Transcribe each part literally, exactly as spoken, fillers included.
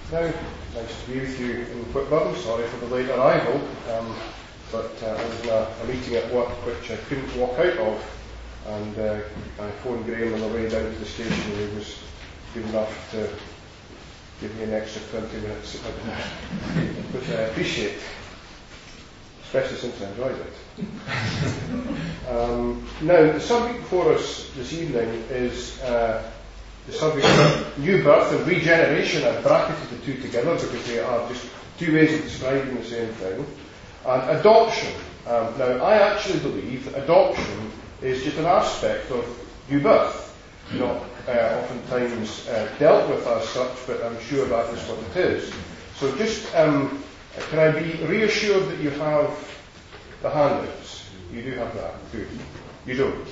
Now, nice to be with you in Whitburn. Sorry for the late arrival, um, but uh, I was in a, a meeting at work which I couldn't walk out of, and uh, I phoned Graham on the way down to the station, and he was good enough to give me an extra twenty minutes, which I appreciate, especially since I enjoyed it. um, now, the subject before us this evening is uh, the subject of new birth and regeneration. I've bracketed the two together because they are just two ways of describing the same thing. And adoption. Um, now, I actually believe that adoption is just an aspect of new birth, not uh, oftentimes uh, dealt with as such, but I'm sure that is what it is. So just, um, can I be reassured that you have the handouts? You do have that. Good. You don't?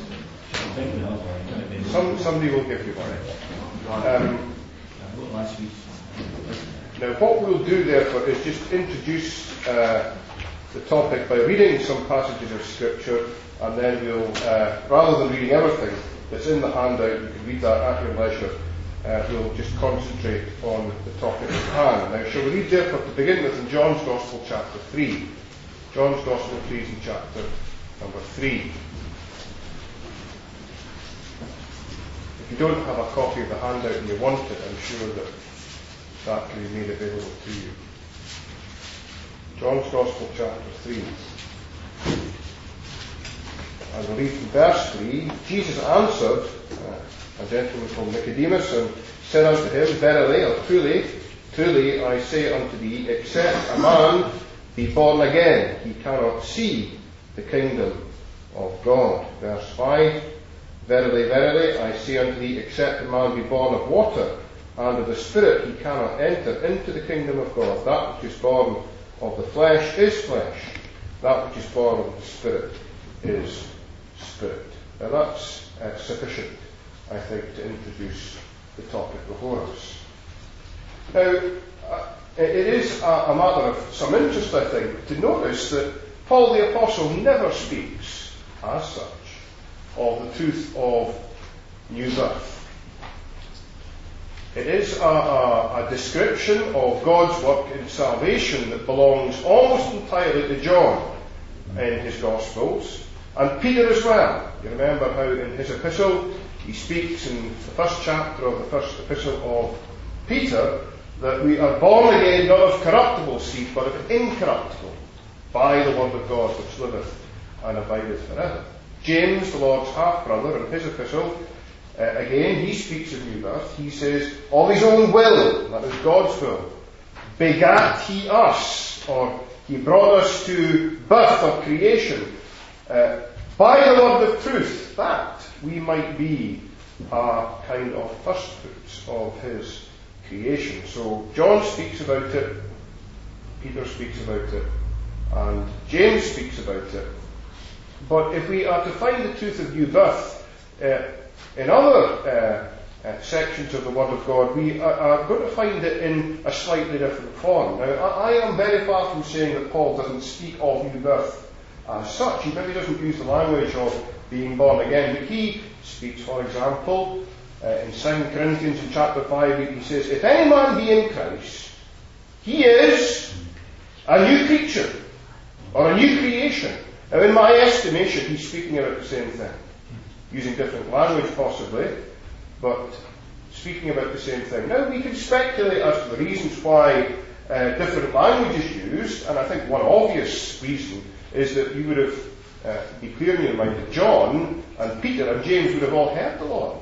Some, somebody will give you one. Um, now, what we'll do, therefore, is just introduce uh, the topic by reading some passages of Scripture, and then we'll, uh, rather than reading everything that's in the handout, you can read that at your leisure, uh, we'll just concentrate on the topic at hand. Now, shall we read, therefore, to begin with in John's Gospel, chapter three. John's Gospel, please, in chapter number three. If you don't have a copy of the handout and you want it, I'm sure that that can be made available to you. John's Gospel, chapter three. I will read from verse three. Jesus answered, uh, a gentleman called Nicodemus, and said unto him, Verily, or truly, truly, I say unto thee, except a man be born again, he cannot see the kingdom of God. Verse five. Verily, verily, I say unto thee, except a man be born of water and of the Spirit, he cannot enter into the kingdom of God. That which is born of the flesh is flesh. That which is born of the Spirit is spirit. Now that's uh, sufficient, I think, to introduce the topic before us. Now, uh, it is a, a matter of some interest, I think, to notice that Paul the Apostle never speaks, as such, of the truth of new birth. It is a, a, a description of God's work in salvation that belongs almost entirely to John in his Gospels, and Peter as well. You remember how in his epistle he speaks in the first chapter of the first epistle of Peter that we are born again not of corruptible seed but of incorruptible, by the word of God which liveth and abideth forever. James, the Lord's half-brother, in his epistle, uh, again, he speaks of new birth. He says, of his own will, that is God's will, begat he us, or he brought us to birth or creation, uh, by the word of truth, that we might be a kind of firstfruits of his creation. So John speaks about it, Peter speaks about it, and James speaks about it. But if we are to find the truth of new birth uh, in other uh, uh, sections of the Word of God, we are, are going to find it in a slightly different form. Now, I, I am very far from saying that Paul doesn't speak of new birth as such. He maybe doesn't use the language of being born again, but he speaks, for example, uh, in Second Corinthians in chapter five, he says, if any man be in Christ, he is a new creature, or a new creation. Now, in my estimation, he's speaking about the same thing, using different language possibly, but speaking about the same thing. Now, we can speculate as to the reasons why uh, different language is used, and I think one obvious reason is that you would have, uh, be clear in your mind, that John and Peter and James would have all heard the Lord.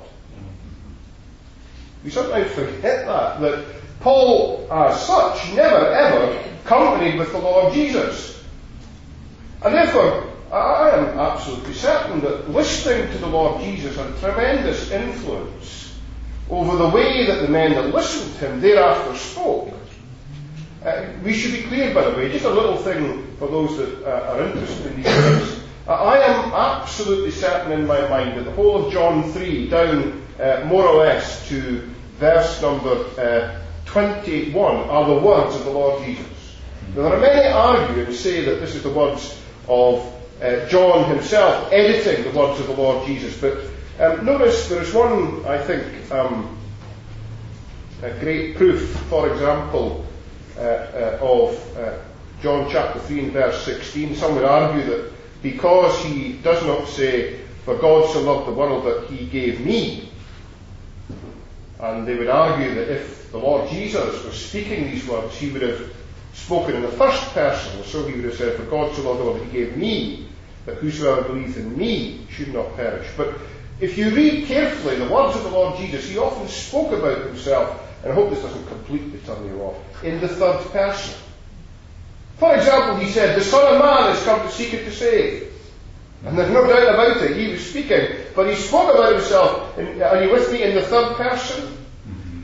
We sometimes forget that, that Paul, as such, never ever accompanied with the Lord Jesus. And therefore, I am absolutely certain that listening to the Lord Jesus had a tremendous influence over the way that the men that listened to him thereafter spoke. Uh, we should be clear, by the way, just a little thing for those that uh, are interested in these things. Uh, I am absolutely certain in my mind that the whole of John three, down uh, more or less to verse number uh, twenty-one, are the words of the Lord Jesus. Now, there are many argue and say that this is the words of uh, John himself editing the words of the Lord Jesus, but um, notice there is one, I think, um, a great proof, for example, uh, uh, of uh, John chapter three and verse sixteen. Some would argue that because he does not say, "For God so loved the world that he gave me," and they would argue that if the Lord Jesus was speaking these words, he would have spoken in the first person, so he would have said, "For God so loved the world that he gave me, that whosoever believeth in me should not perish." But if you read carefully the words of the Lord Jesus, he often spoke about himself, and I hope this doesn't completely turn you off, in the third person. For example, he said, "The Son of Man has come to seek and to save." And there's no doubt about it, he was speaking, but he spoke about himself, in, are you with me, in the third person? Mm-hmm.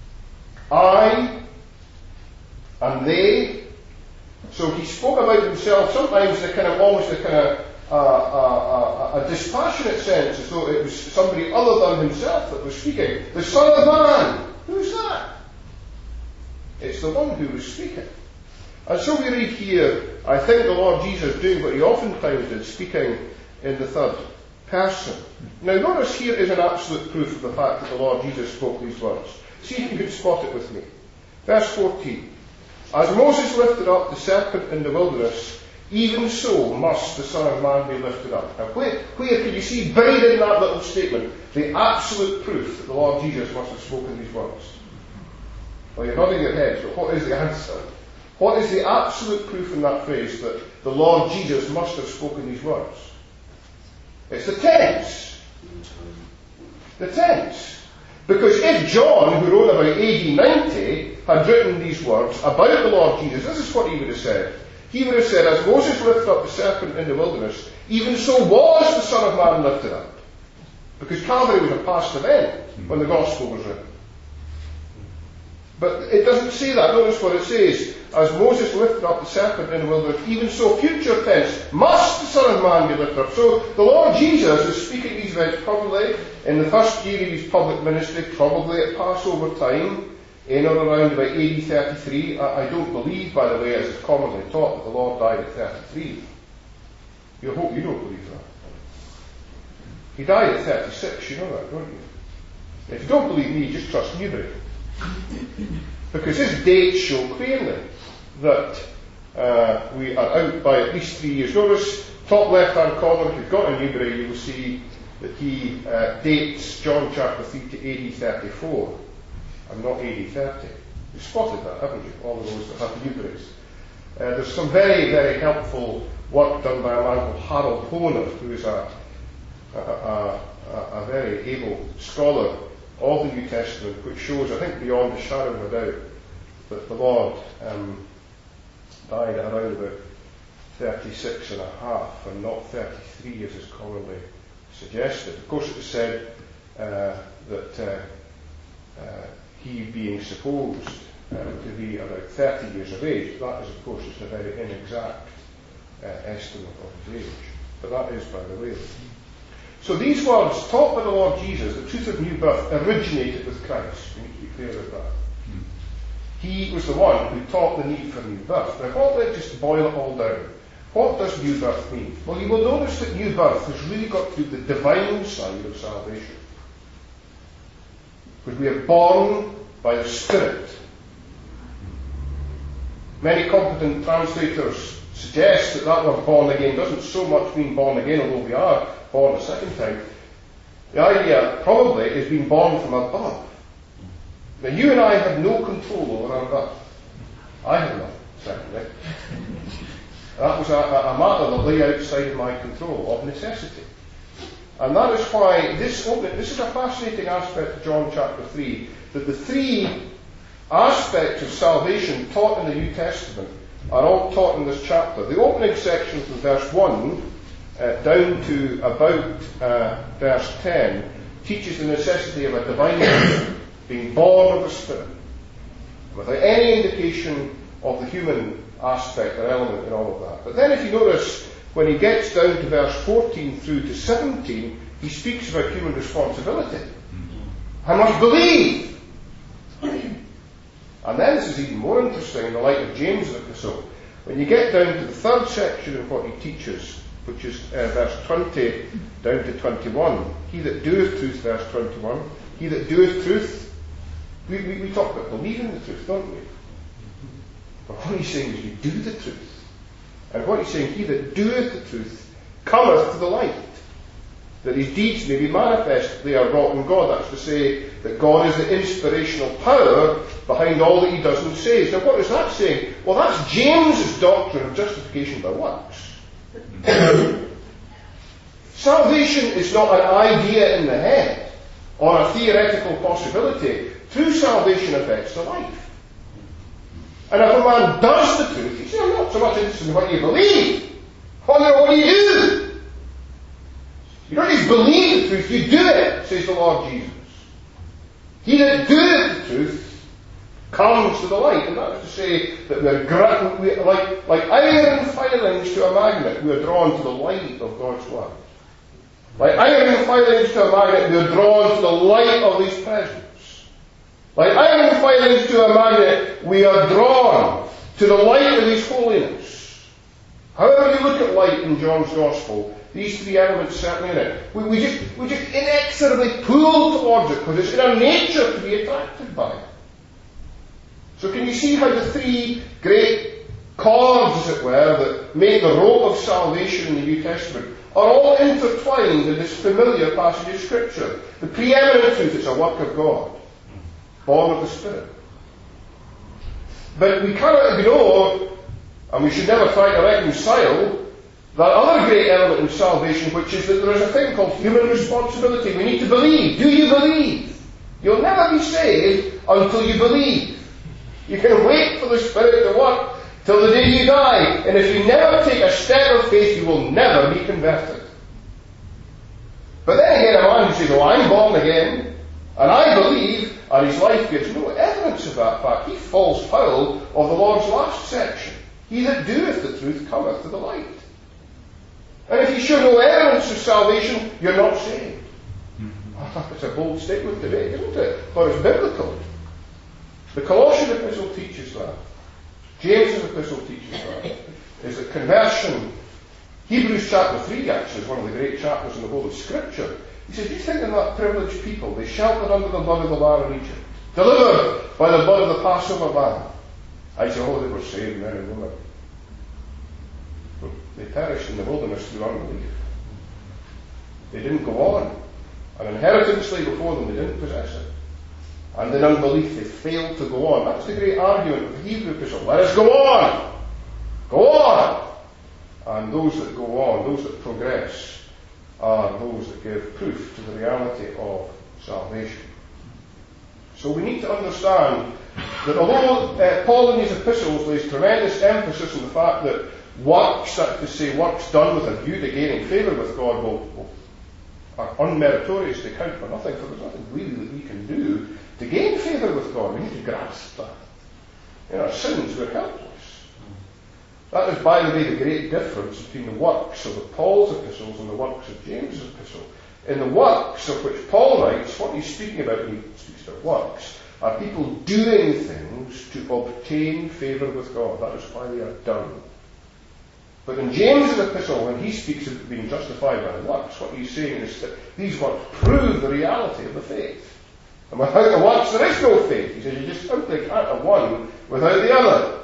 I and they. So he spoke about himself sometimes in a kind of, almost a kind of uh, uh, uh, a dispassionate sense, as though it was somebody other than himself that was speaking. The Son of Man, who's that? It's the one who was speaking. And so we read here, I think the Lord Jesus doing what he oftentimes did, speaking in the third person. Now notice here is an absolute proof of the fact that the Lord Jesus spoke these words. See if you can spot it with me. Verse fourteen. As Moses lifted up the serpent in the wilderness, even so must the Son of Man be lifted up. Now where, where can you see buried in that little statement the absolute proof that the Lord Jesus must have spoken these words? Well, you're nodding your head, so what is the answer? What is the absolute proof in that phrase that the Lord Jesus must have spoken these words? It's the tense. The tense. Because if John, who wrote about A D ninety, had written these words about the Lord Jesus, this is what he would have said. He would have said, as Moses lifted up the serpent in the wilderness, even so was the Son of Man lifted up. Because Calvary was a past event when the gospel was written. But it doesn't say that. Notice what it says. As Moses lifted up the serpent in the wilderness, even so, future tense, must the Son of Man be lifted up. So the Lord Jesus is speaking these events probably in the first year of his public ministry, probably at Passover time, in or around about A D thirty-three. I, I don't believe, by the way, as is commonly taught, that the Lord died at thirty-three. You hope you don't believe that. He died at thirty-six, you know that, don't you? If you don't believe me, just trust Newbury. Because his dates show clearly that uh, we are out by at least three years. Notice, top left-hand corner, if you've got a Newbury, you will see that he uh, dates John chapter three to A D thirty-four, and not A D thirty. You've spotted that, haven't you? All of those that have Newburys. Uh, there's some very, very helpful work done by a man called Harold Honer, who is a, a, a, a, a very able scholar of the New Testament, which shows, I think, beyond a shadow of a doubt, that the Lord um, died at around about thirty-six and a half and not thirty-three, as is commonly suggested. Of course, it was said uh, that uh, uh, he being supposed uh, to be about thirty years of age, that is, of course, just a very inexact uh, estimate of his age. But that is, by the way. So these words, taught by the Lord Jesus, the truth of new birth, originated with Christ. We need to be clear about that. He was the one who taught the need for new birth. Now, what, let's just boil it all down. What does new birth mean? Well, you will notice that new birth has really got to do the divine side of salvation. Because we are born by the Spirit. Many competent translators suggest that that word born again doesn't so much mean born again, although we are born a second time. The idea probably is being born from above. Now, you and I have no control over our birth. I have none, certainly. That was a, a matter that lay outside of my control, of necessity. And that is why this opening, this is a fascinating aspect of John chapter three, that the three aspects of salvation taught in the New Testament are all taught in this chapter. The opening section from verse one uh, down to about uh, verse ten teaches the necessity of a divine nature, being born of the Spirit, without any indication of the human aspect or element in all of that. But then if you notice, when he gets down to verse fourteen through to seventeen, he speaks about human responsibility. I must believe. And then this is even more interesting in the light of James' epistle. When you get down to the third section of what he teaches, which is uh, verse twenty down to twenty-one, he that doeth truth, verse twenty-one, he that doeth truth We, we, we talk about believing the truth, don't we? But what he's saying is you do the truth. And what he's saying, he that doeth the truth cometh to the light, that his deeds may be manifest, they are wrought in God. That's to say that God is the inspirational power behind all that he does and says. Now what is that saying? Well, that's James's doctrine of justification by works. Salvation is not an idea in the head or a theoretical possibility. True salvation affects the life. And if a man does the truth, you see, I'm not so much interested in what you believe. What do you do? You don't just believe the truth, you do it, says the Lord Jesus. He that doeth the truth comes to the light. And that is to say that we're gra- we, like, like iron filings to a magnet, we are drawn to the light of God's Word. Like iron filings to a magnet, we are drawn to the light of his presence. Like iron filings to a magnet, we are drawn to the light of his holiness. However you look at light in John's Gospel, these three elements certainly in it, we, we, just, we just inexorably pull towards it because it's in our nature to be attracted by it. So can you see how the three great cords, as it were, that make the rope of salvation in the New Testament are all intertwined in this familiar passage of Scripture. The preeminent truth is a work of God, born of the Spirit. But we cannot ignore, and we should never try to reconcile, that other great element in salvation, which is that there is a thing called human responsibility. We need to believe. Do you believe? You'll never be saved until you believe. You can wait for the Spirit to work till the day you die. And if you never take a step of faith, you will never be converted. But then again, a man who says, oh, I'm born again, and I believe, and his life gives no evidence of that fact, he falls foul of the Lord's last section. He that doeth the truth cometh to the light. And if you show no evidence of salvation, you're not saved. Mm-hmm. It's a bold statement to make, isn't it? But it's biblical. The Colossian epistle teaches that. James's epistle teaches that. Is that conversion, Hebrews chapter three actually is one of the great chapters in the whole of Scripture. He says, you think of that privileged people, they sheltered under the blood of the Lamb in Egypt, delivered by the blood of the Passover Lamb. I say, oh, they were saved, men and women. But they perished in the wilderness through unbelief. They didn't go on. An inheritance lay before them, they didn't possess it. And in unbelief they failed to go on. That's the great argument of the Hebrew epistle. Let us go on! Go on! And those that go on, those that progress, are those that give proof to the reality of salvation. So we need to understand that although uh, Paul in his epistles lays tremendous emphasis on the fact that works, that is to say, works done with a view to gaining favour with God will, will, are unmeritorious, they count for nothing, for there's nothing really that we can do to gain favour with God. We need to grasp that. In our sins, we're helpless. That is, by the way, the great difference between the works of Paul's epistles and the works of James's epistle. In the works of which Paul writes, what he's speaking about when he speaks about works are people doing things to obtain favour with God. That is why they are done. But in James's epistle, when he speaks of being justified by works, what he's saying is that these works prove the reality of the faith. And without the works, there is no faith. He says you just simply can't have one without the other.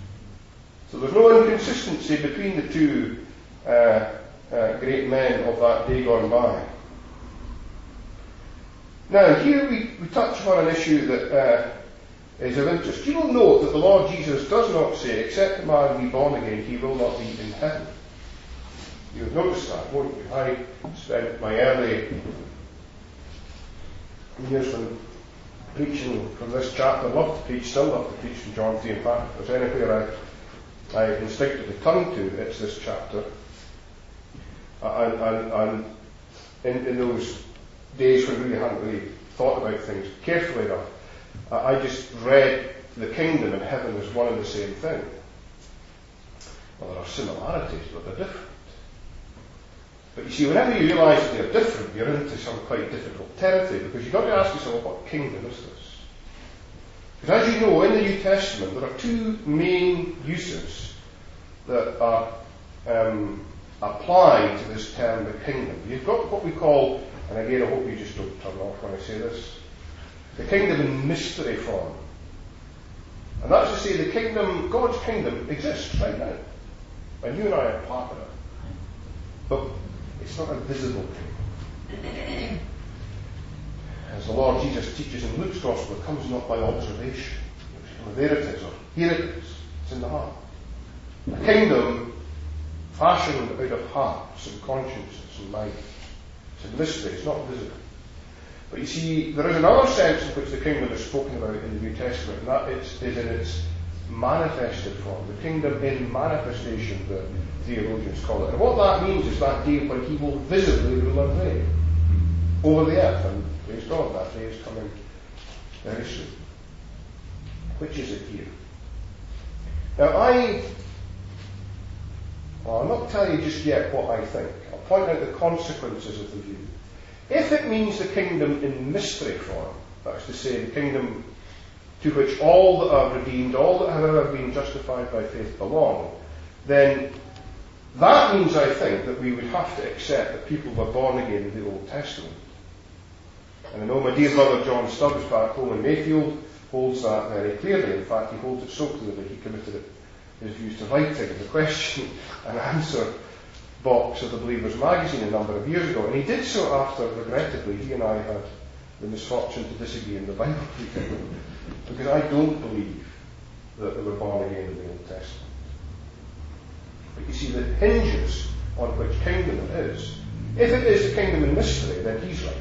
So there's no inconsistency between the two uh, uh, great men of that day gone by. Now, here we, we touch upon an issue that uh, is of interest. You will note that the Lord Jesus does not say, except a man be born again, he will not be in heaven. You'll notice that, won't you? I spent my early years when preaching from this chapter, loved to preach, still love to preach from John three. In fact, if there's anywhere I, I instinctively turn to, it's this chapter. And, and, and in, in those days when we hadn't really thought about things carefully enough, I just read the kingdom and heaven as one and the same thing. Well, there are similarities, but they're different. But you see, whenever you realise that they're different, you're into some quite difficult territory, because you've got to ask yourself, what kingdom is this? Because as you know, in the New Testament, there are two main uses that are um, applied to this term, the kingdom. You've got what we call, and again, I hope you just don't turn off when I say this, The kingdom in mystery form. And that's to say the kingdom, God's kingdom, exists right now. And you and I are part of it. But it's not a visible kingdom. As the Lord Jesus teaches in Luke's Gospel, it comes not by observation. Well, there it is, or here it is. It's in the heart. A kingdom fashioned out of hearts and consciences and minds. It's a mystery, it's not visible. But you see, there is another sense in which the kingdom is spoken about in the New Testament, and that is, is in its manifested form. The kingdom in manifestation, the theologians call it. And what that means is that day when he will visibly rule and reign over the earth. And praise God, that day is coming very soon. Which is it here? Now I, well, I'll not tell you just yet what I think. I'll point out the consequences of the view. If it means the kingdom in mystery form, that is to say, the kingdom to which all that are redeemed, all that have ever been justified by faith belong, then that means, I think, that we would have to accept that people were born again in the Old Testament. And I know my dear brother John Stubbs back home in Mayfield holds that very clearly. In fact, he holds it so clearly he committed it, his views to writing the question and answer box of the Believer's magazine a number of years ago. And he did so after, regrettably, he and I had the misfortune to disagree in the Bible reading. Because I don't believe that they were born again in the Old Testament. But you see, the hinges on which kingdom it is. If it is the kingdom in mystery, then he's right.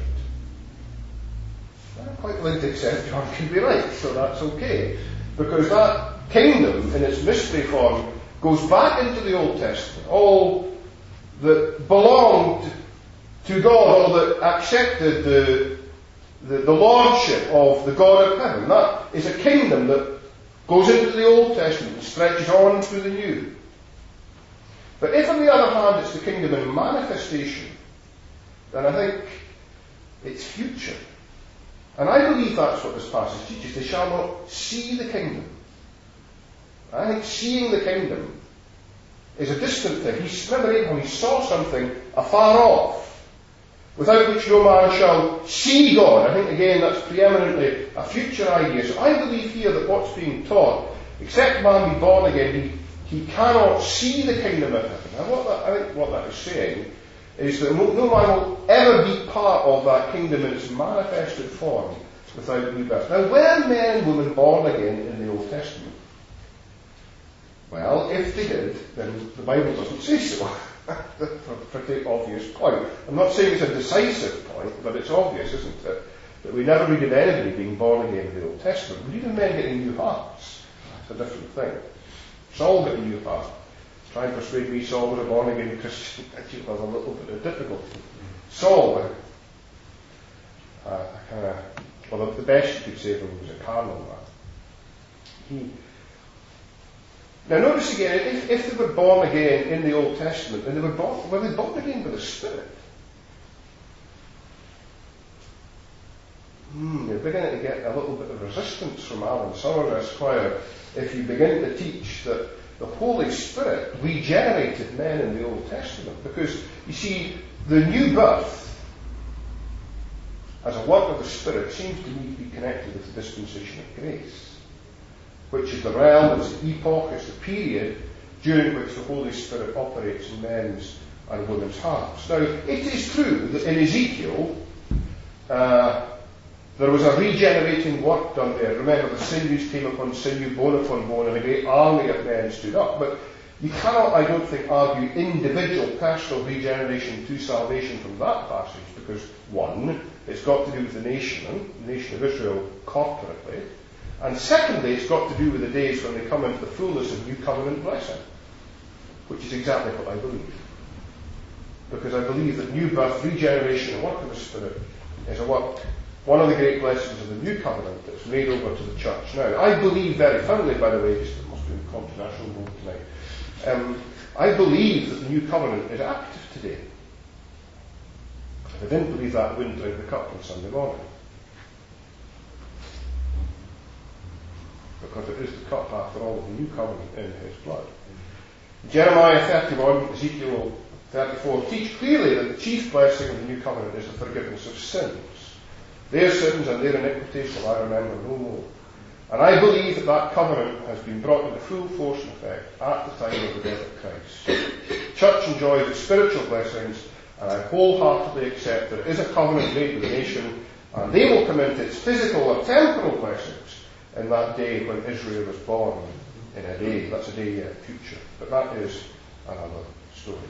I'm quite willing to accept John can be right, so that's okay. Because that kingdom in its mystery form goes back into the Old Testament. All that belonged to God, or that accepted the, the, the lordship of the God of heaven. That is a kingdom that goes into the Old Testament and stretches on through the New. But if, on the other hand, it's the kingdom in manifestation, then I think it's future. And I believe that's what this passage teaches. They shall not see the kingdom. I think seeing the kingdom is a distant thing. He, remember Abraham, he saw something afar off, without which no man shall see God. I think, again, that's preeminently a future idea. So I believe here that what's being taught, except man be born again, he, he cannot see the kingdom of heaven. Now, what that, I think what that is saying is that no, no man will ever be part of that kingdom in its manifested form without new birth. Now, were men and women born again in the Old Testament? Well, if they did, then the Bible doesn't say so. That's a pretty obvious point. I'm not saying it's a decisive point, but it's obvious, isn't it? That we never read of anybody being born again in the Old Testament. We read of men getting new hearts. That's a different thing. Saul got a new heart. Try and persuade me Saul was a born again Christian. Actually, was a little bit of difficulty. Saul, uh, uh, kind of, well, the best you could say of him was a carnal man. He. Now, notice again, if, if they were born again in the Old Testament, then they were born, were they born again by the Spirit? Hmm, you're beginning to get a little bit of resistance from Alan Summers, Esquire, if you begin to teach that the Holy Spirit regenerated men in the Old Testament. Because, you see, the new birth, as a work of the Spirit, seems to me to be connected with the dispensation of grace, which is the realm, it's the epoch, it's the period during which the Holy Spirit operates in men's and women's hearts. Now, it is true that in Ezekiel, uh, there was a regenerating work done there. Remember, the sinews came upon sinew, bone upon bone, and a great army of men stood up. But you cannot, I don't think, argue individual personal regeneration to salvation from that passage, because, one, it's got to do with the nation, the nation of Israel corporately, and secondly, it's got to do with the days when they come into the fullness of new covenant blessing, which is exactly what I believe. Because I believe that new birth, regeneration, and work of the Spirit is a work, one of the great blessings of the new covenant that's made over to the church. Now, I believe very firmly, by the way, just it must be a controversial mode tonight, um, I believe that the new covenant is active today. If I didn't believe that, I wouldn't drink the cup on Sunday morning. Because it is the cup, after all, of the new covenant in his blood. Jeremiah thirty-one, Ezekiel thirty-four teach clearly that the chief blessing of the new covenant is the forgiveness of sins. Their sins and their iniquities will I remember no more. And I believe that that covenant has been brought into full force and effect at the time of the death of Christ. Church enjoys its spiritual blessings, and I wholeheartedly accept that it is a covenant made with the nation, and they will come into its physical or temporal blessings in that day when Israel was born in a day. That's a day yet future. But that is another story.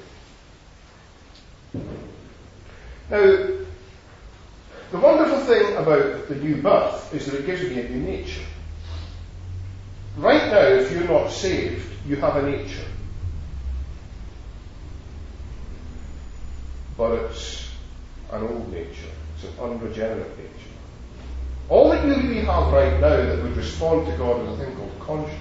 Now, the wonderful thing about the new birth is that it gives me a new nature. Right now, if you're not saved, you have a nature. But it's an old nature. It's an unregenerate nature. All that you really have right now that would respond to God is a thing called conscience.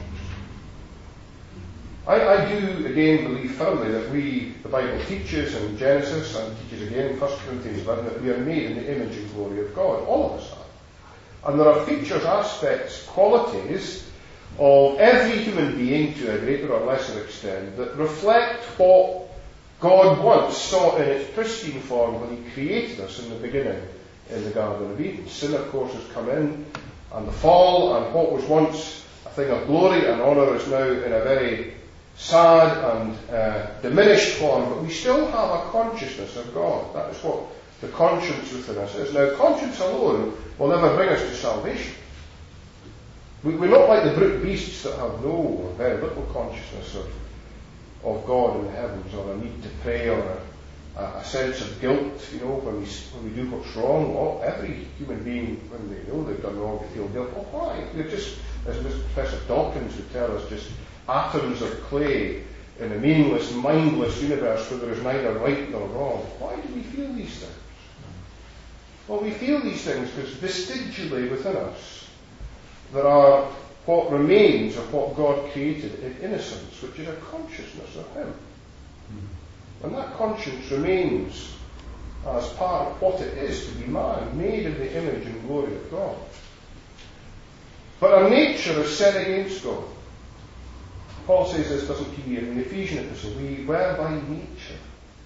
I, I do, again, believe firmly that we, the Bible teaches in Genesis and teaches again in First Corinthians eleven, that we are made in the image and glory of God. All of us are. And there are features, aspects, qualities of every human being to a greater or lesser extent that reflect what God once saw in its pristine form when He created us in the beginning in the Garden of Eden. Sin, of course, has come in, and the fall, and what was once a thing of glory and honour is now in a very sad and uh, diminished form, but we still have a consciousness of God. That is what the conscience within us is. Now, conscience alone will never bring us to salvation. We, we're not like the brute beasts that have no or very little consciousness of, of God in the heavens, or a need to pray, or a, a sense of guilt, you know, when we, when we do what's wrong. Well, every human being, when they know they've done wrong, they feel guilt. Well, why? They're just, as Professor Dawkins would tell us, just atoms of clay in a meaningless, mindless universe where there is neither right nor wrong. Why do we feel these things? Well, we feel these things because vestigially within us there are what remains of what God created in innocence, which is a consciousness of Him. And that conscience remains as part of what it is to be man, made in the image and glory of God. But our nature is set against God. Paul says this, doesn't he, in the Ephesian epistle, we were by nature,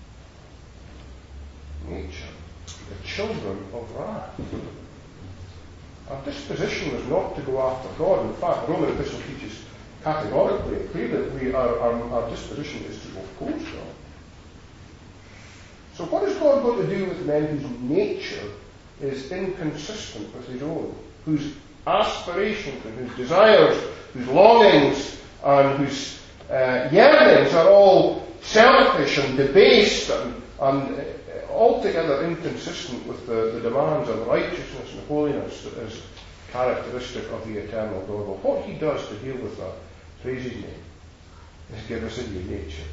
nature, the children of wrath. Our disposition is not to go after God. In fact, the Roman epistle teaches categorically and clearly that we are, our, our disposition is to oppose God. So what is God going to do with men whose nature is inconsistent with His own, whose aspirations and whose desires, whose longings and whose uh, yearnings are all selfish and debased and, and uh, altogether inconsistent with the, the demands of righteousness and holiness that is characteristic of the eternal God? Well, what He does to deal with that, praise His name, is give us a new nature.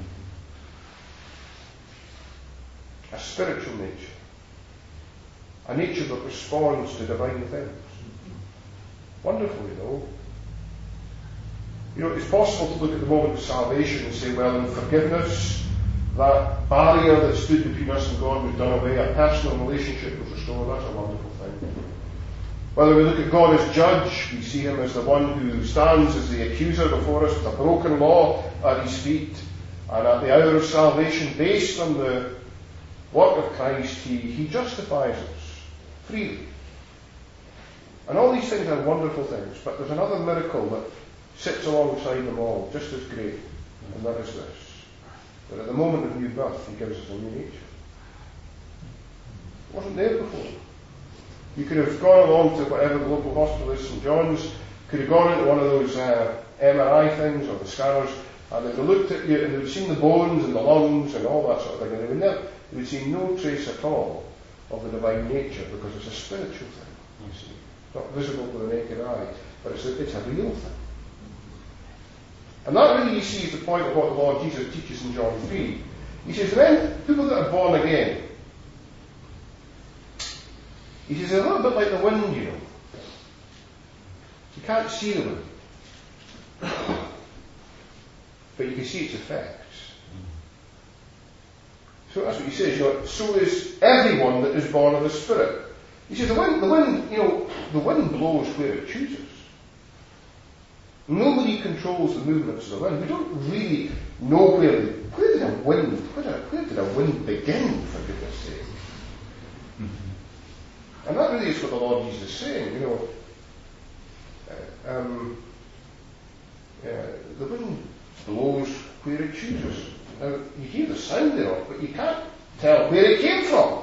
A spiritual nature. A nature that responds to divine things. Wonderful, you know. You know, it's possible to look at the moment of salvation and say, well, in forgiveness, that barrier that stood between us and God was done away, a personal relationship was restored. That's a wonderful thing. Whether we look at God as judge, we see Him as the one who stands as the accuser before us with a broken law at His feet, and at the hour of salvation, based on the work of Christ, He, he justifies us freely. And all these things are wonderful things, but there's another miracle that sits alongside them all, just as great, and that is this. That at the moment of new birth, He gives us a new nature. It wasn't there before. You could have gone along to whatever the local hospital is, St John's, could have gone into one of those uh, M R I things, or the scanners, and they would have looked at you, and they would have seen the bones and the lungs and all that sort of thing, and they would, never, they would see no trace at all of the divine nature, because it's a spiritual thing, you see. It's not visible to the naked eye, but it's a, it's a real thing. And that really, you see, is the point of what the Lord Jesus teaches in John three. He says, then, people that are born again, He says, they're a little bit like the wind, you know. You can't see the wind, but you can see its effects. So that's what He says, you know, so is everyone that is born of the Spirit. He says, the wind, the wind, you know, the wind blows where it chooses. Nobody controls the movements of the wind. We don't really know where the, where did a wind, where did, where did a wind begin, for goodness sake? Mm-hmm. And that really is what the Lord Jesus is saying, you know. Uh, um, uh, the wind blows where it chooses. Now, you hear the sound thereof, but you can't tell where it came from.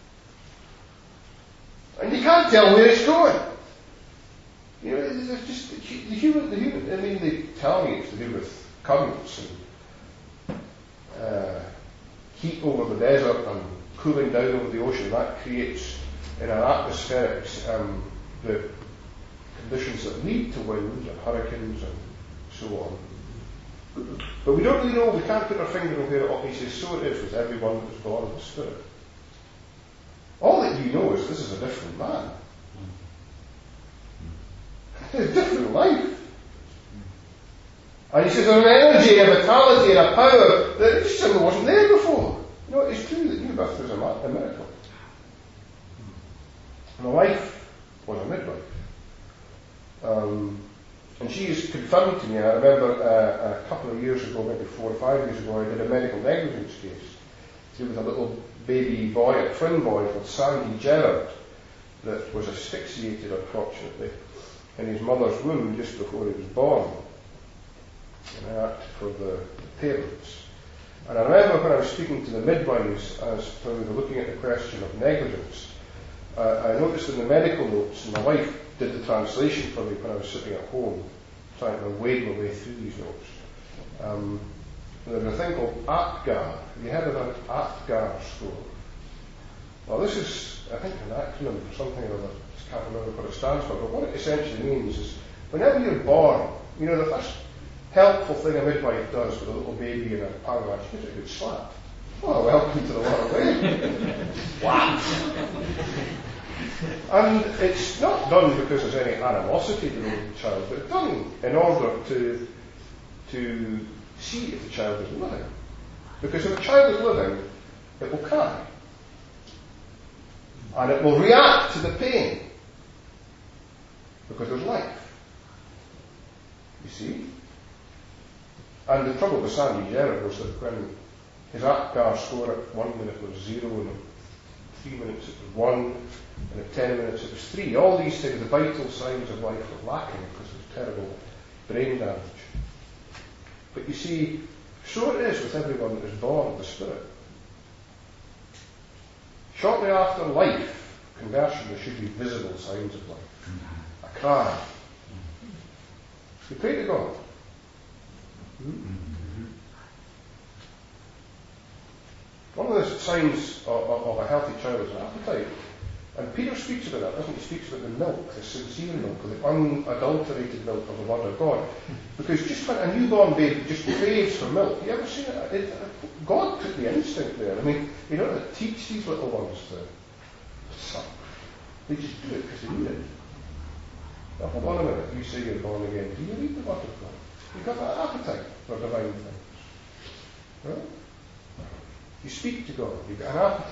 And you can't tell where it's going. You know, there's just the human, the human, I mean, they tell me it's to do with currents and uh, heat over the desert and cooling down over the ocean. That creates in our atmospherics um, the conditions that lead to winds and hurricanes and so on. But we don't really know, we can't put our finger on where it all. He says, so it is with everyone that is born of the Spirit. All that you know is this is a different man. A different life. And he says there's an energy, a vitality, and a power that just simply wasn't there before. You know, it's true that new birth is a, a miracle. My wife was a midwife. Um, and she has confirmed to me, I remember uh, a couple of years ago, maybe four or five years ago, I did a medical negligence case to do with a little baby boy, a twin boy called Sandy Gerard, that was asphyxiated, unfortunately, in his mother's womb just before he was born. And I acted for the, the parents. And I remember when I was speaking to the midwives as when we were looking at the question of negligence, uh, I noticed in the medical notes, and my wife did the translation for me when I was sitting at home, trying to wade my way through these notes. Um, there's a thing called APGAR. Have you heard of an APGAR score? Well, this is, I think, an acronym for something or other. I just can't remember what it stands for, but what it essentially means is whenever you're born, you know, the first helpful thing a midwife does with a little baby in a parlour, she gives it a good slap. Oh, welcome to the world, eh? Wow! And it's not done because there's any animosity to the child, but it's done in order to to see if the child is living. Because if a child is living, it will cry. And it will react to the pain. Because there's life. You see? And the trouble with Sandy Gerard was that when his APGAR score at one minute was zero, and at three minutes it was one, and at ten minutes it was three. All these things, the vital signs of life were lacking because of terrible brain damage. But you see, so it is with everyone that is born of the Spirit. Shortly after life, conversion, there should be visible signs of life. A cry. You pray to God. Mm-hmm. One of the signs of, of, of a healthy child is an appetite. And Peter speaks about that, doesn't he? He speaks about the milk, the sincere milk, the unadulterated milk of the Word of God. Because just when a newborn baby just craves for milk, you ever seen it? it God put the instinct there. I mean, you don't have to teach these little ones to suck. They just do it because they need it. Now, hold on a minute. You say you're born again. Do you read the Word of God? You've got that appetite for divine things. Right? You speak to God. You've got an appetite.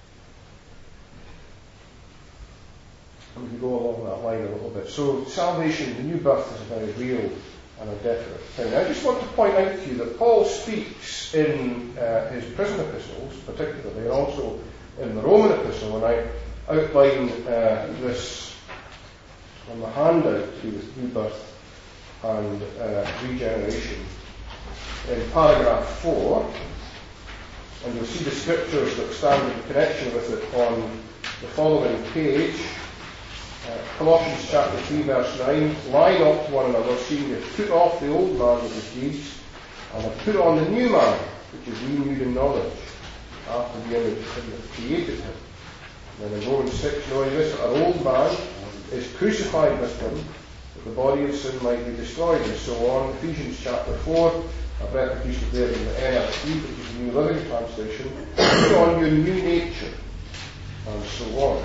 And we can go along that line a little bit. So salvation, the new birth, is a very real and a definite thing. I just want to point out to you that Paul speaks in uh, his prison epistles, particularly, and also in the Roman epistle, and I outline uh, this on the handout to do with new birth and uh, regeneration in paragraph four, and you'll see the scriptures that stand in connection with it on the following page. Uh, Colossians chapter three verse nine, line up to one another, seeing you put off the old man with his deeds, and have put on the new man, which is renewed in knowledge, after the image of him that created him. And then in Romans six, knowing this, that our old man is crucified with him, that the body of sin might be destroyed, and so on. Ephesians chapter four, I've reproduced it there in the N L T, which is the New Living Translation, put on your new nature, and so on.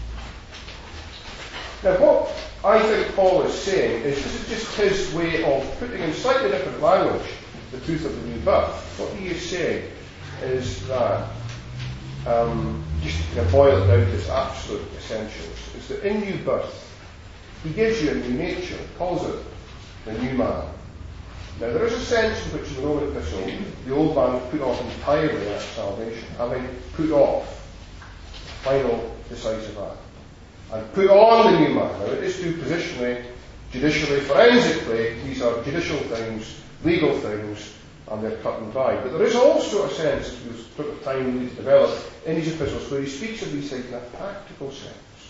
Now, what I think Paul is saying is this is just his way of putting in slightly different language the truth of the new birth. What he is saying is that, um, just to kind of boil it down to its absolute essentials, is that in new birth, he gives you a new nature, calls it the new man. Now, there is a sense in which in the Roman epistle, the old man is put off entirely at salvation, having put off the final decisive act. and put on the new man. Now, it is true positionally, judicially, forensically, these are judicial things, legal things, and they're cut and dried. But there is also a sense, as we took the time really to develop, in his epistles, where he speaks of these things in a practical sense.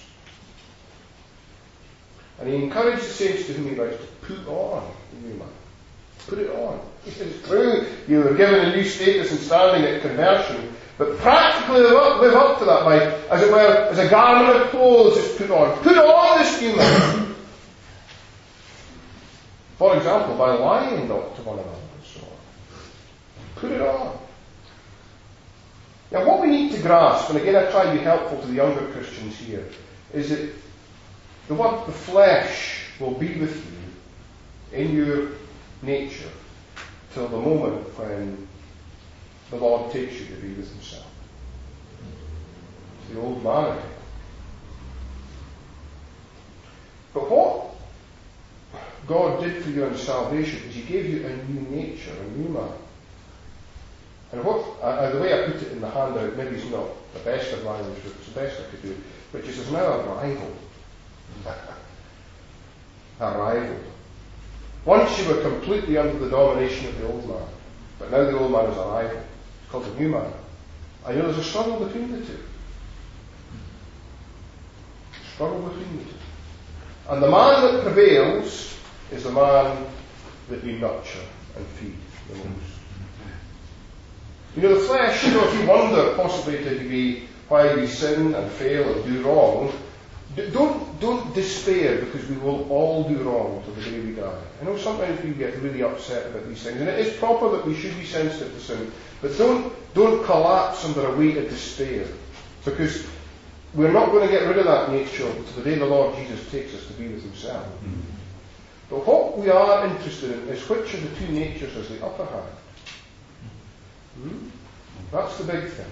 And he encouraged the saints to whom he writes to put on the new man. Put it on. He says, it's true, you were given a new status and standing at conversion, but practically live up, live up to that by, as it were, as a garment of clothes is put on. Put on this new man. For example, by lying not to one another and so on. Put it on. Now what we need to grasp, and again I try to be helpful to the younger Christians here, is that the word the flesh will be with you in your nature till the moment when the Lord takes you to be with himself. It's the old man again. But what God did for you in salvation is he gave you a new nature, a new man. And what, uh, the way I put it in the handout, maybe it's not the best of language, but it's the best I could do, which is there's now a rival. a rival. Once you were completely under the domination of the old man, but now the old man is a rival. It's called the new man. And you know there's a struggle between the two. Struggle between the two. And the man that prevails is the man that you nurture and feed the most. You know, the flesh, you know, if you wonder possibly to a degree why we sin and fail and do wrong, don't, don't despair, because we will all do wrong till the day we die. I know sometimes we get really upset about these things, and it is proper that we should be sensitive to sin, but don't, don't collapse under a weight of despair, because we're not going to get rid of that nature to the day the Lord Jesus takes us to be with himself. Mm-hmm. But what we are interested in is which of the two natures has the upper hand. Hmm? That's the big thing.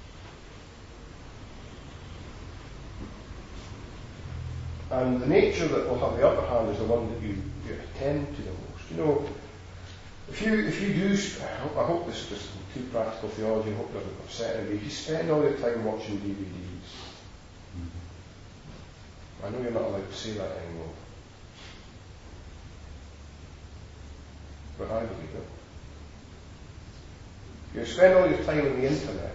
And the nature that will have the upper hand is the one that you, you attend to the most. You know, if you if you do, I hope this is just too practical theology, I hope it doesn't upset anybody. If you spend all your time watching D V Ds, I know you're not allowed to say that anymore, but I believe it. You spend all your time on the internet.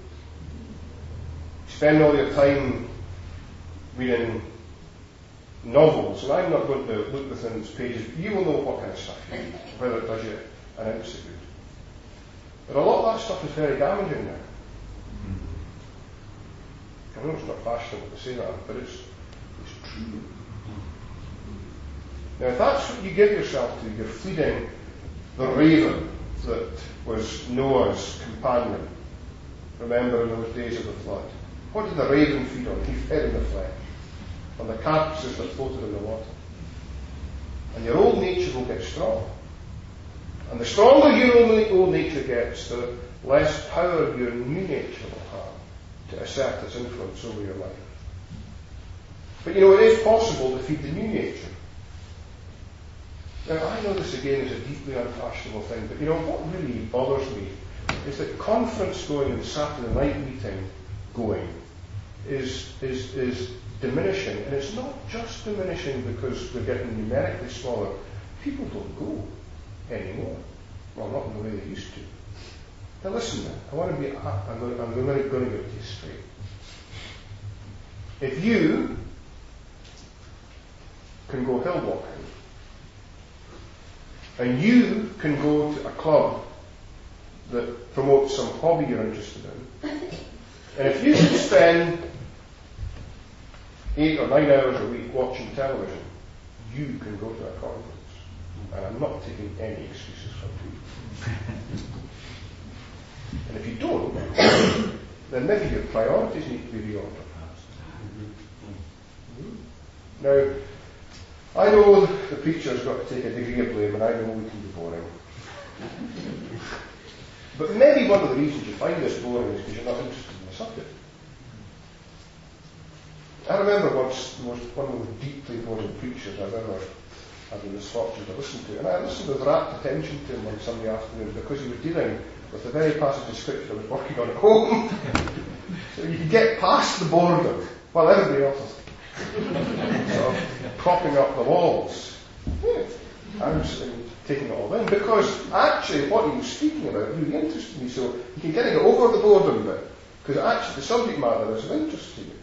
You spend all your time reading novels, and I'm not going to look within its pages, but you will know what kind of stuff you read, whether it does you an ounce of good. But a lot of that stuff is very damaging now. I know it's not fashionable to say that, but it's, it's true. Now, if that's what you give yourself to, you're feeding the raven that was Noah's companion. Remember in those days of the flood. What did the raven feed on? He fed on the flesh, on the carcasses that floated in the water. And your old nature will get strong. And the stronger your old nature gets, the less power your new nature will have to assert its influence over your life. But you know, it is possible to feed the new nature. Now, I know this again is a deeply unfashionable thing, but you know, what really bothers me is that conference going and Saturday night meeting going is, is, is diminishing. And it's not just diminishing because we're getting numerically smaller. People don't go anymore. Well, not in the way they used to. Now listen then, I want to be, I'm going to, I'm going to, going to get this straight. If you can go hill walking, and you can go to a club that promotes some hobby you're interested in, and if you can spend eight or nine hours a week watching television, you can go to a conference. And I'm not taking any excuses from you. And if you don't, then maybe your priorities need to be reordered. Now, I know the preacher's got to take a degree of blame, and I know we can be boring. But maybe one of the reasons you find this boring is because you're not interested in the subject. I remember once the most, one of the most deeply boring preachers I've ever had the misfortune to listen to, and I listened with rapt attention to him one Sunday afternoon because he was dealing with the very passage of scripture I was working on at home. So you could get past the boredom while everybody else is sort of propping up the walls. Yeah. I was um, taking it all in because actually what he was speaking about really interested me. So you can kind of get over the boredom bit because actually the subject matter is of interest to you.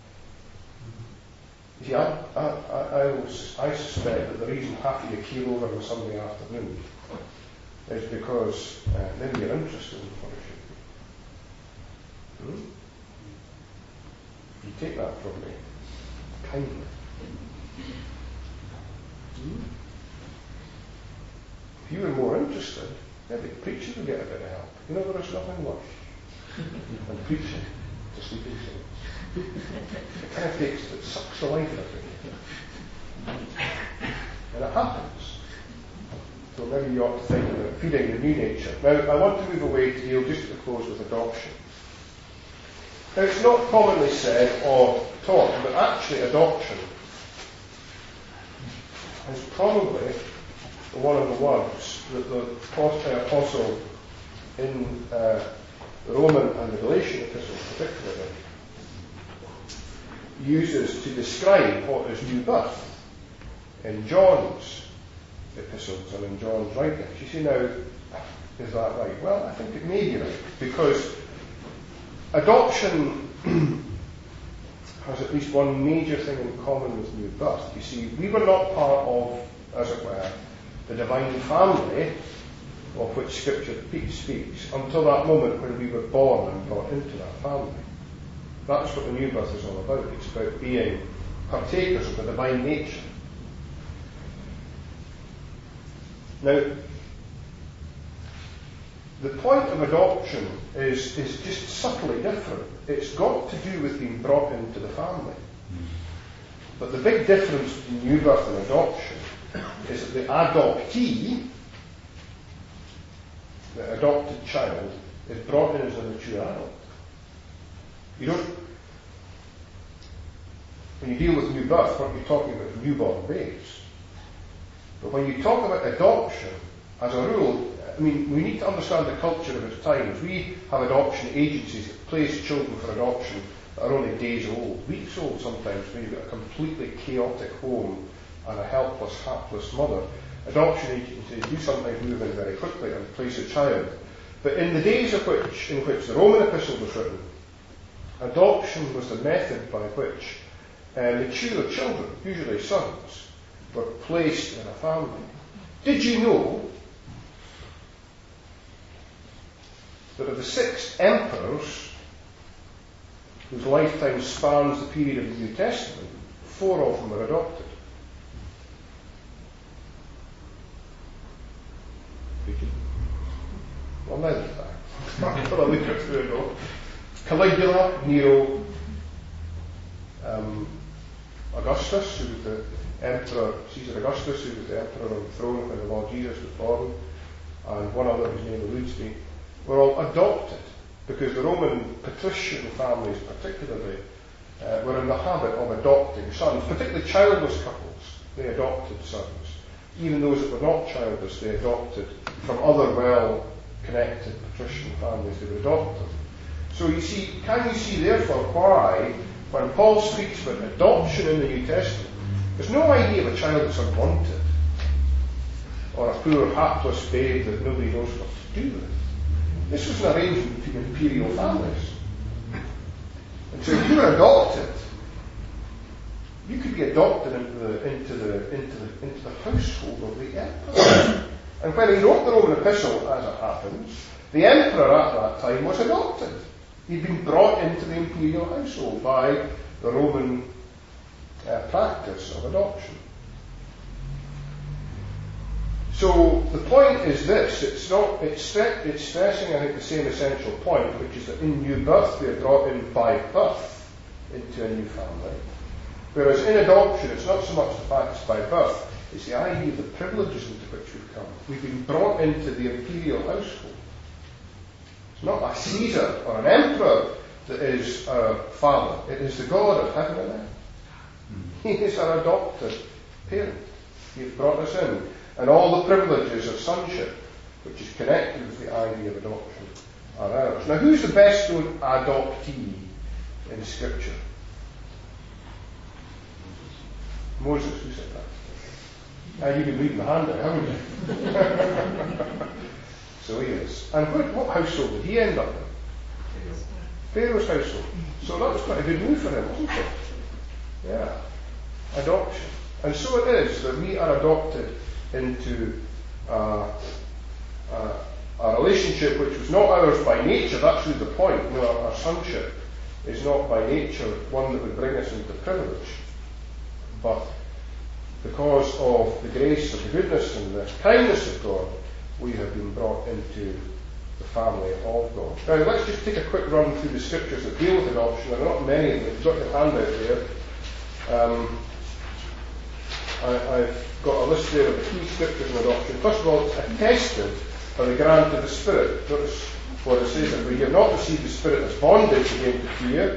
You see, I, I, I, I, was, I suspect that the reason half of you came over on a Sunday afternoon is because uh, then you're interested in what it should be. Hmm? You take that from me kindly. Hmm? If you were more interested, maybe preaching would get a bit of help. You know, there is nothing worse than preaching to sleeping saints. It kind of takes, it sucks the life out of you. And it happens. So maybe you ought to think about feeding the new nature. Now, I want to move away to deal just at the close with adoption. Now, it's not commonly said or taught, but actually adoption is probably one of the words that the apostle in uh, the Roman and the Galatian epistles particularly uses to describe what is new birth in John's epistles and in John's writings. You see, now, is that right? Well, I think it may be right, because adoption has at least one major thing in common with new birth. You see, we were not part of, as it were, the divine family of which Scripture speaks until that moment when we were born and brought into that family. That's what the new birth is all about. It's about being partakers of the divine nature. Now, the point of adoption is, is just subtly different. It's got to do with being brought into the family. But the big difference between new birth and adoption is that the adoptee, the adopted child, is brought in as a mature adult. You don't, when you deal with new birth, what you're talking about is newborn babes. But when you talk about adoption, as a rule, I mean, we need to understand the culture of its times. We have adoption agencies that place children for adoption that are only days old, weeks old sometimes, when you've got a completely chaotic home and a helpless, hapless mother. Adoption agencies do sometimes move in very quickly and place a child. But in the days of which, in which the Roman epistle was written, adoption was the method by which uh, mature children, usually sons, were placed in a family. Did you know that of the six emperors whose lifetime spans the period of the New Testament, four of them were adopted? Well, now there's that. I'll look at through it all. Caligula, Nero, um, Augustus, who was the emperor, Caesar Augustus, who was the emperor on the throne when the Lord Jesus was born, and one other whose name eludes me, were all adopted because the Roman patrician families particularly uh, were in the habit of adopting sons, particularly childless couples. They adopted sons. Even those that were not childless, they adopted from other well-connected patrician families, they would adopt them. So you see, can you see therefore why, when Paul speaks about adoption in the New Testament, there's no idea of a child that's unwanted, or a poor hapless babe that nobody knows what to do with. This was an arrangement between imperial families. And so if you were adopted, you could be adopted into the into the into the into the household of the emperor. And when he wrote the Roman epistle, as it happens, the emperor at that time was adopted. He'd been brought into the imperial household by the Roman uh, practice of adoption. So the point is this: it's not it's, it's stressing, I think, the same essential point, which is that in new birth we are brought in by birth into a new family. Whereas in adoption, it's not so much the fact it's by birth, it's the idea of the privileges into which we've come. We've been brought into the imperial household. It's not a Caesar or an emperor that is our father. It is the God of heaven and earth. He is our adopted parent. He has brought us in. And all the privileges of sonship, which is connected with the idea of adoption, are ours. Now, who's the best known adoptee in Scripture? Moses, who said that? Uh, you've been reading the handout, haven't you? So he is. And what, what household did he end up in? Pharaoh's household. So that was quite a good move for him, wasn't it? Yeah. Adoption. And so it is that we are adopted into uh, uh, a relationship which was not ours by nature. That's really the point. You know, our, our sonship is not by nature one that would bring us into privilege, but because of the grace and the goodness and the kindness of God, we have been brought into the family of God. Now let's just take a quick run through the scriptures that deal with adoption. There are not many of them. You've got your handout there. Um, I, I've got a list there of the key scriptures in adoption. First of all, it's attested by the grant of the Spirit. Notice what it says, that we have not received the Spirit as bondage again to fear,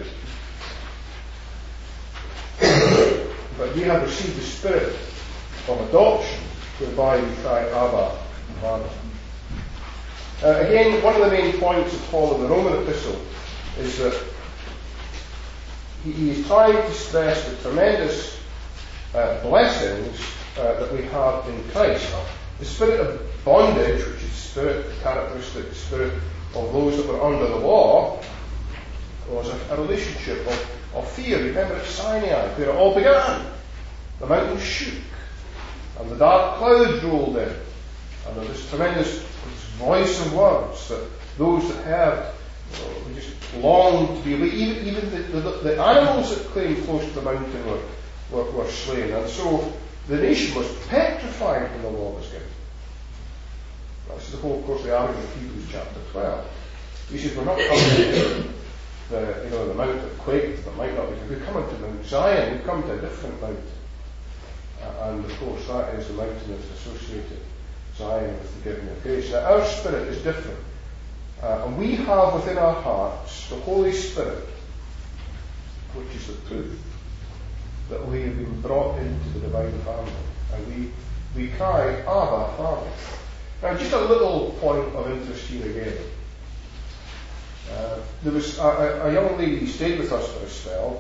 but we have received the Spirit of adoption, whereby we cry, Abba, Father. Uh, again, one of the main points of Paul in the Roman epistle is that he, he is trying to stress the tremendous uh, blessings uh, that we have in Christ. The spirit of bondage, which is the spirit, the characteristic spirit of those that were under the law, was a, a relationship of, of fear. Remember at Sinai, where it all began. The mountains shook, and the dark clouds rolled in, and there was this tremendous voice of words that those that heard, you know, just longed to be away. Even, even the, the, the animals that claimed close to the mountain were, were, were slain. And so the nation was petrified when the law was given. This is the whole, of course, the argument of Hebrews chapter twelve. He says, we're not coming to the, you know, the mount that quaked, that might not be. We're coming to Mount Zion. We've come to a different mountain. Uh, and of course, that is the mountain that's associated Zion with the giving of grace. Now, our spirit is different. Uh, and we have within our hearts the Holy Spirit, which is the truth, that we have been brought into the divine family. And we, we cry, Abba, Father. Now, just a little point of interest here again. Uh, there was a, a young lady who stayed with us for a spell,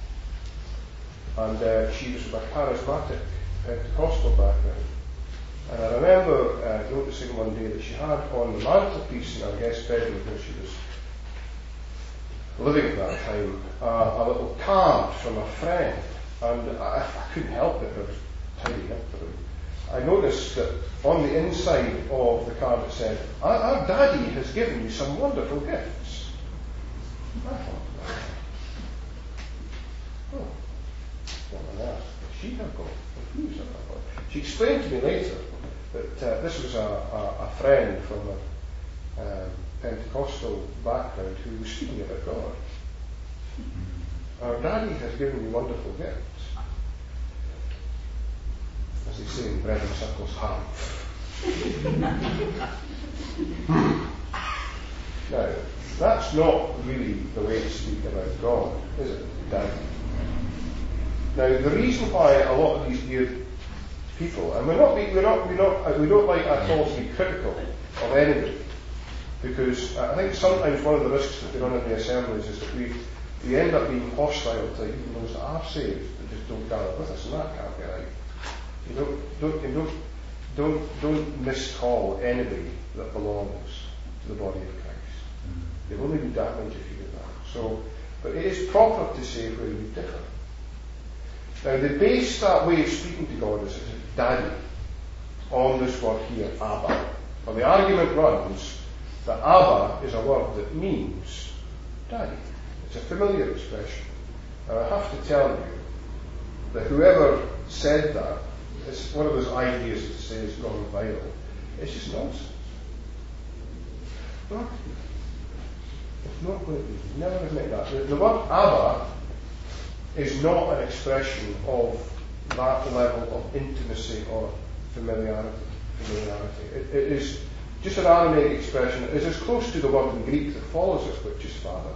and uh, she was of a charismatic Pentecostal background. And I remember uh, noticing one day that she had on the mantelpiece in our guest bedroom where she was living at that time, uh, a little card from a friend. And I, I couldn't help it. I was tidying up for him. I noticed that on the inside of the card it said, our, our daddy has given you some wonderful gifts. I thought, oh, what on earth does she have got? Who's that? She explained to me later that uh, this was a, a, a friend from a um, Pentecostal background who was speaking about God. Our daddy has given you wonderful gifts. As they say in bread and circles, half. Now, that's not really the way to speak about God, is it, Daddy? Now, the reason why a lot of these dear people, and we're not, we're not, we're not, we don't like at all to be critical of anybody, because I think sometimes one of the risks that we run in the assemblies is that we, we end up being hostile to even those that are saved that just don't gather with us, and that can't be right. You don't, don't, you don't, don't, don't miscall anybody that belongs to the body of Christ. Mm-hmm. You'll only do damage if you do that. So, but it is proper to say where we differ. Now, they base that way of speaking to God as Daddy on this word here, Abba. Well, the argument runs that Abba is a word that means Daddy. It's a familiar expression. And I have to tell you that whoever said that, it's one of those ideas that says gone viral. It's just nonsense. Not, it's not going to be. Never admit that. The, the word Abba is not an expression of that level of intimacy or familiarity. familiarity. It, it is just an Aramaic expression. It is as close to the word in Greek that follows it, which is Father.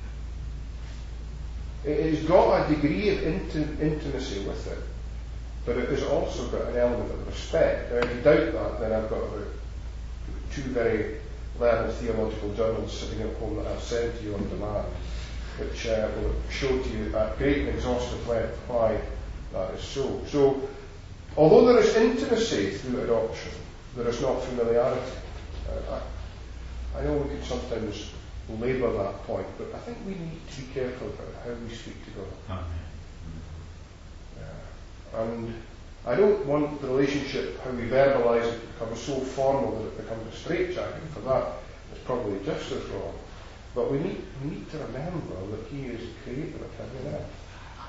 It has got a degree of inti- intimacy with it, but it has also got an element of respect. Now, if you doubt that, then I've got about two very learned theological journals sitting at home that I'll send to you on demand, which uh, will show to you at great and exhaustive length why that is so. So, although there is intimacy through adoption, there is not familiarity. Uh, I, I know we can sometimes labour that point, but I think we need to be careful about how we speak to God. Uh, and I don't want the relationship, how we verbalise it, to become so formal that it becomes a straitjacket. For that, it's probably just as wrong. But we need, we need to remember that He is the creator of heaven and earth.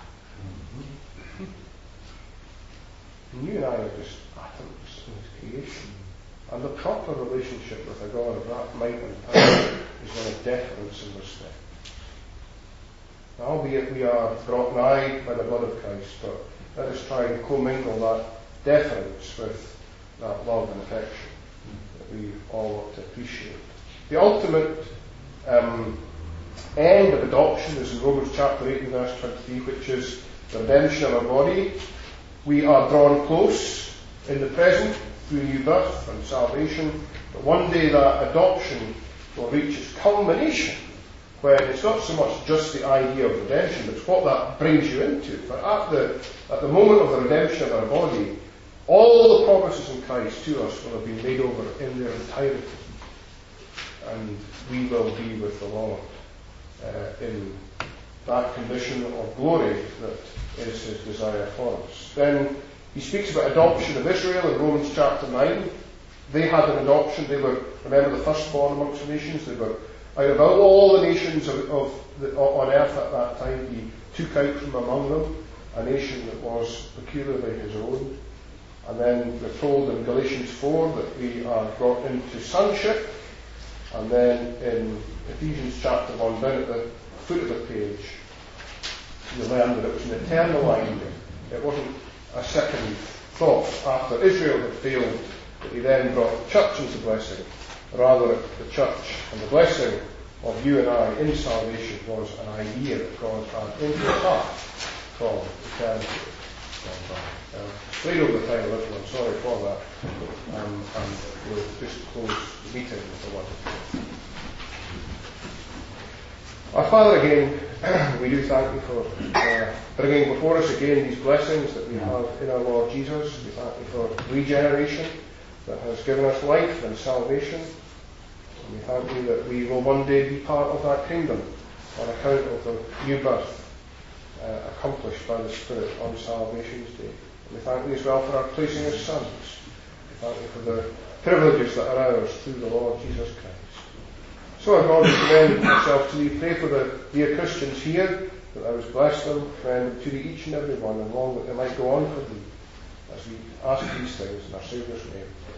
And you and I are just atoms in His creation. And the proper relationship with a God of that might and power is one of deference and respect. Now, albeit we are brought nigh by the blood of Christ, but let us try and commingle that deference with that love and affection that we all ought to appreciate. The ultimate um, end of adoption is in Romans chapter eight and verse twenty-three, which is the redemption of our body. We are drawn close in the present through new birth and salvation, but one day that adoption will reach its culmination when it's not so much just the idea of redemption, but it's what that brings you into. But at the, at the moment of the redemption of our body, all the promises in Christ to us will have been made over in their entirety. And we will be with the Lord uh, in that condition of glory that is His desire for us. Then he speaks about adoption of Israel in Romans chapter nine. They had an adoption. They were, remember, the firstborn amongst the nations. They were out of all the nations of, of the, on earth at that time. He took out from among them a nation that was peculiarly His own. And then we're told in Galatians four that we are brought into sonship. And then in Ephesians chapter one, down at the foot of the page, you learn that it was an eternal idea. It wasn't a second thought after Israel had failed that He then brought the church into blessing. Rather, the church and the blessing of you and I in salvation was an idea that God had in His heart from eternity. Uh, straight over the time a little, I'm sorry for that. Um, and we'll just close the meeting with a word. Our Father, again, we do thank You for uh, bringing before us again these blessings that we have in our Lord Jesus. We thank You for regeneration that has given us life and salvation. And we thank You that we will one day be part of that kingdom on account of the new birth uh, accomplished by the Spirit on Salvation's Day. And we thank Thee as well for our placing as sons. We thank You for the privileges that are ours through the Lord Jesus Christ. So, our God, we commend ourselves to Thee. Pray for the dear Christians here, that Thou wouldst bless them, friend, to Thee each and every one, and long that they might go on for Thee, as we ask these things in our Saviour's name.